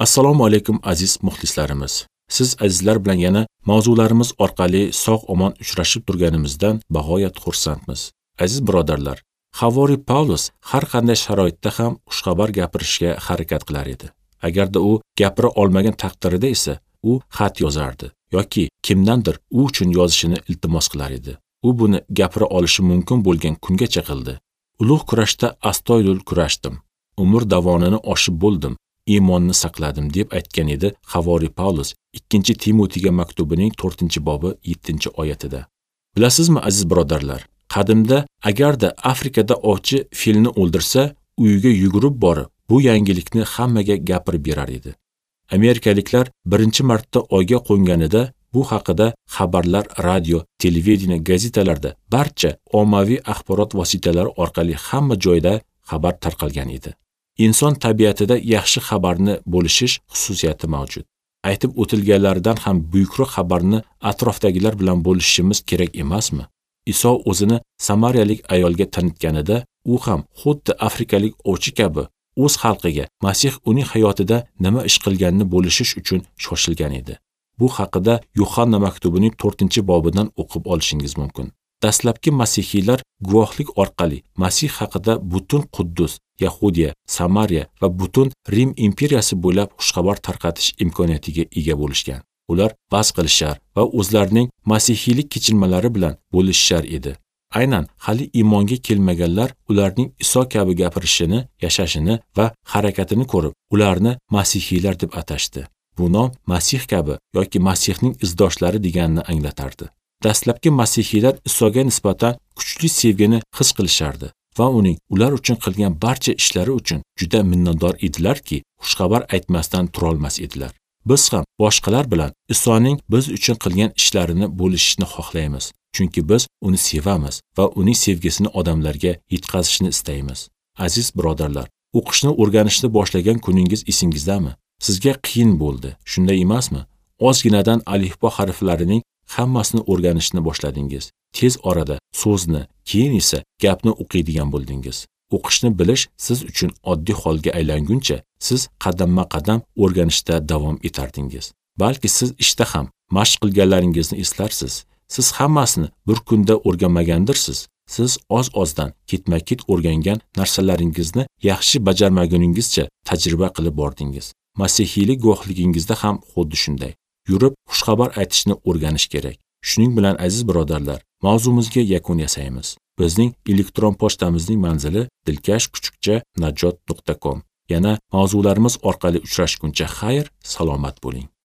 Assalomu alaykum aziz muxlislarimiz. Siz azizlar bilan yana mavzularimiz orqali sog'-omon uchrashib turganimizdan bag'oyat xursandmiz. Aziz birodarlar, Havoriy Pavlus har qanday sharoitda ham xushxabar gapirishga harakat qilar edi. Agarda u gapira olmagan taqdirida esa, u xat yozardi yoki kimdandir u uchun yozishini iltimos qilar edi. U buni gapira olishi mumkin bo'lgan kungacha qildi. Ulug' kurashda astoydil kurashdim. Umr davonini oshib bo'ldim. Iymonni saqladim deb aytgan edi Havoriy Pavlus 2 Timotiyga maktubining 4-bobi 7-oyatida. Bilasizmi aziz birodarlar, qadimda agarda Afrikada ovchi filni o'ldirsa, uyiga yugurib borib, bu yangilikni hammaga gapirib berar edi. Amerikaliklar birinchi marta oyga qo'nganida bu haqida xabarlar radio, televideniya, gazetalarda, barcha ommaviy axborot vositalari orqali hamma joyda xabar tarqalgan edi. Inson tabiatida yaxshi xabarni bo'lishish xususiyati mavjud. Aytib o'tilganlaridan ham buyukroq xabarni atrofdagilar bilan bo'lishimiz kerak emasmi? Iso o'zini samariyalik ayolga tanitganida, u ham xuddi afrikalik ovchi kabi o'z xalqiga Masih uning hayotida nima ish qilganini bo'lishish uchun shoshilgan edi. Bu haqida Yuhanna maktubining 4-bobidan o'qib olishingiz mumkin. Dastlabki masihiylar guvohlik orqali Masih haqida butun Quddus, Yahudiya, Samariya va butun Rim imperiyasi bo'ylab xushxabar tarqatish imkoniyatiga ega bo'lishgan. Ular bas qilishar va o'zlarining masihiylik kechinmalari bilan bo'lishar edi. Aynan hali iymonga kelmaganlar ularning Iso kabi gapirishini, yashashini va harakatini ko'rib, ularni masihiylar deb atashdi. Bu nom Masih kabi yoki Masihning izdoshlari deganini anglatardi. Dastlabki masihiylar Isoga nisbatan kuchli sevgini his qilishardi va uning ular uchun qilgan barcha ishlari uchun juda minnatdor edilarki, xushxabar aytmasdan tura olmas edilar. Biz ham boshqalar bilan Isoning biz uchun qilgan ishlarini bo'lishishni xohlaymiz, chunki biz uni sevamiz va uning sevgisini odamlarga yetkazishni istaymiz. Aziz birodarlar, o'qishni o'rganishni boshlagan kuningiz esingizdami? Sizga qiyin bo'ldi, shunday emasmi? Ozginadan alifbo harflarining hammasini o'rganishni boshladingiz. Tez orada so'zni, keyin esa gapni o'qiydigan bo'ldingiz. O'qishni bilish siz uchun oddiy holga aylanguncha, siz qadamma-qadam o'rganishda davom etardingiz. Balki siz ishda ham mashq qilganlaringizni eslarsiz. Siz hammasini bir kunda o'rganmagandirsiz. Siz oz-ozdan, ketma-ket o'rgangan narsalaringizni yaxshi bajarmaguningizcha tajriba qilib bordingiz. Masihiylik guvohligingizda ham xuddi shunday. Yurib xushxabar aytishni o'rganish kerak. Shuning bilan aziz birodarlar, mavzumizga yakun yasaymiz. Bizning elektron pochtamizning manzili dilkash_najot.com. Yana mavzularimiz orqali uchrashguncha xayr, salomat bo'ling.